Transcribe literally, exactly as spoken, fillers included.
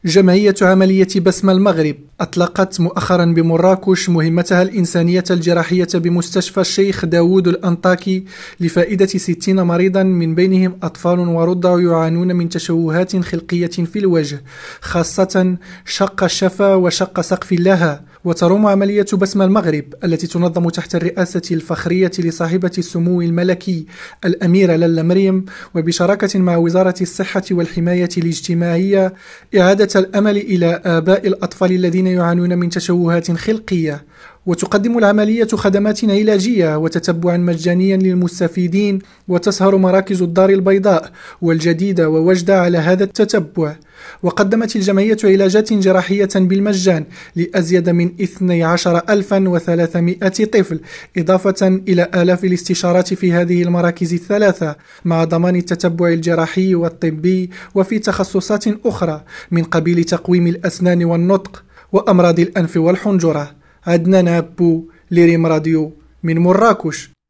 جمعية عملية بسمة المغرب أطلقت مؤخرا بمراكش مهمتها الإنسانية الجراحية بمستشفى الشيخ داوود الأنطاكي لفائدة ستين مريضا، من بينهم أطفال ورضع يعانون من تشوهات خلقية في الوجه، خاصة شق الشفا وشق سقف اللها. وتروم عملية بسمة المغرب التي تنظم تحت الرئاسة الفخرية لصاحبة السمو الملكي الأميرة لالا مريم وبشراكة مع وزارة الصحة والحماية الاجتماعية إعادة الأمل إلى آباء الأطفال الذين يعانون من تشوهات خلقية. وتقدم العملية خدمات علاجية وتتبعا مجانيا للمستفيدين، وتسهر مراكز الدار البيضاء والجديدة ووجدة على هذا التتبع. وقدمت الجمعية علاجات جراحية بالمجان لأزيد من اثني عشر ألفا وثلاثمائة طفل، إضافة إلى آلاف الاستشارات في هذه المراكز الثلاثة، مع ضمان التتبع الجراحي والطبي وفي تخصصات أخرى من قبيل تقويم الأسنان والنطق وأمراض الأنف والحنجرة. عدنان عبو، لريم راديو من مراكش.